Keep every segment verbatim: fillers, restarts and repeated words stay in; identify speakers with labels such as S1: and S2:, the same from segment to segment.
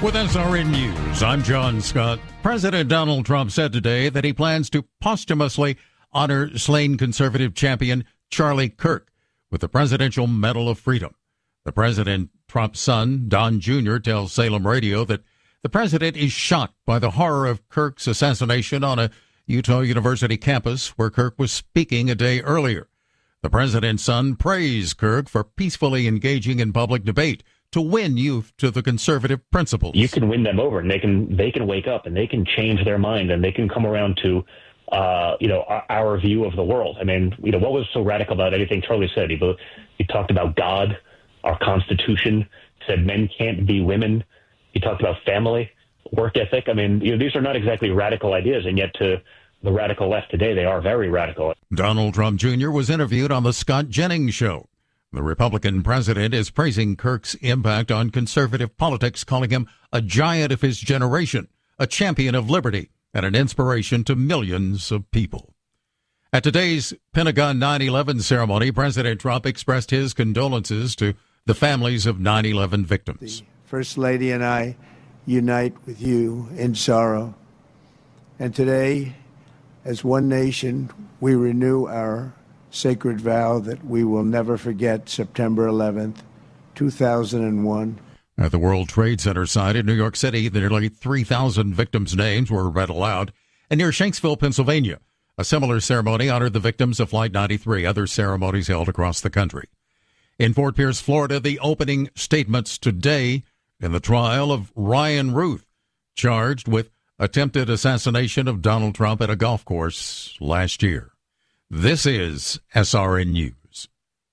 S1: With S R N News, I'm John Scott. President Donald Trump said today that he plans to posthumously honor slain conservative champion Charlie Kirk with the Presidential Medal of Freedom. The President Trump's son, Don Junior, tells Salem Radio that the president is shocked by the horror of Kirk's assassination on a Utah University campus where Kirk was speaking a day earlier. The president's son praised Kirk for peacefully engaging in public debate to win youth to the conservative principles.
S2: You can win them over, and they can they can wake up, and they can change their mind, and they can come around to, uh, you know, our, our view of the world. I mean, you know, what was so radical about anything Charlie said? He, he talked about God, our Constitution, said men can't be women. He talked about family, work ethic. I mean, you know, these are not exactly radical ideas, and yet to the radical left today, they are very radical.
S1: Donald Trump Junior was interviewed on the Scott Jennings Show. The Republican president is praising Kirk's impact on conservative politics, calling him a giant of his generation, a champion of liberty, and an inspiration to millions of people. At today's Pentagon nine eleven ceremony, President Trump expressed his condolences to the families of nine eleven victims.
S3: The First Lady and I unite with you in sorrow. And today, as one nation, we renew our sacred vow that we will never forget September eleventh, two thousand one.
S1: At the World Trade Center site in New York City, nearly three thousand victims' names were read aloud. And near Shanksville, Pennsylvania, a similar ceremony honored the victims of Flight ninety-three. Other ceremonies held across the country. In Fort Pierce, Florida, the opening statements today in the trial of Ryan Ruth, charged with attempted assassination of Donald Trump at a golf course last year. This is S R N News.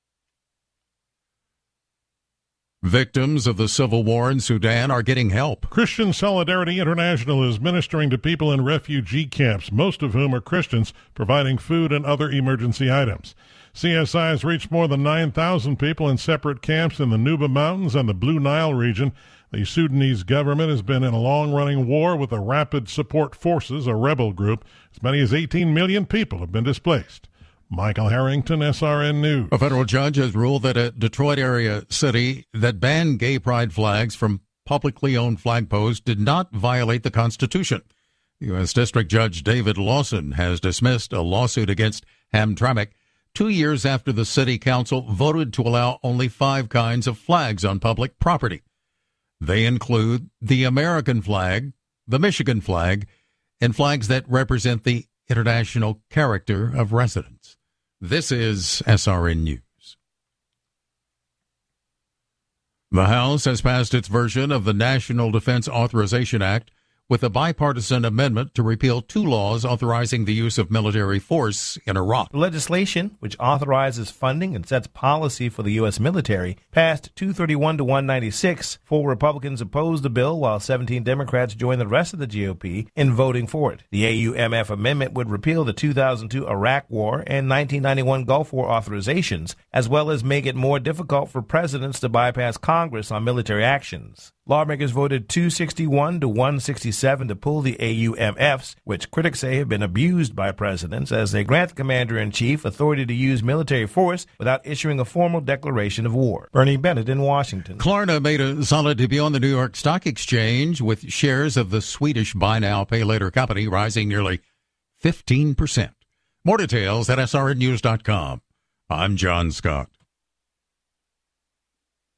S1: Victims of the civil war in Sudan are getting help.
S4: Christian Solidarity International is ministering to people in refugee camps, most of whom are Christians, providing food and other emergency items. C S I has reached more than nine thousand people in separate camps in the Nuba Mountains and the Blue Nile region. The Sudanese government has been in a long-running war with the Rapid Support Forces, a rebel group. As many as eighteen million people have been displaced. Michael Harrington, S R N News.
S1: A federal judge has ruled that a Detroit area city that banned gay pride flags from publicly owned flagpoles did not violate the Constitution. U S District Judge David Lawson has dismissed a lawsuit against Hamtramck two years after the city council voted to allow only five kinds of flags on public property. They include the American flag, the Michigan flag, and flags that represent the international character of residents. This is S R N News. The House has passed its version of the National Defense Authorization Act with a bipartisan amendment to repeal two laws authorizing the use of military force in Iraq.
S5: The legislation, which authorizes funding and sets policy for the U S military, passed two thirty-one to one ninety-six. Four Republicans opposed the bill, while seventeen Democrats joined the rest of the G O P in voting for it. The A U M F amendment would repeal the two thousand two Iraq War and nineteen ninety-one Gulf War authorizations, as well as make it more difficult for presidents to bypass Congress on military actions. Lawmakers voted two sixty-one to one sixty-seven to pull the A U M Fs, which critics say have been abused by presidents, as they grant the commander-in-chief authority to use military force without issuing a formal declaration of war. Bernie Bennett in Washington.
S1: Klarna made a solid debut on the New York Stock Exchange, with shares of the Swedish buy now, pay later company rising nearly fifteen percent. More details at S R N news dot com. I'm John Scott.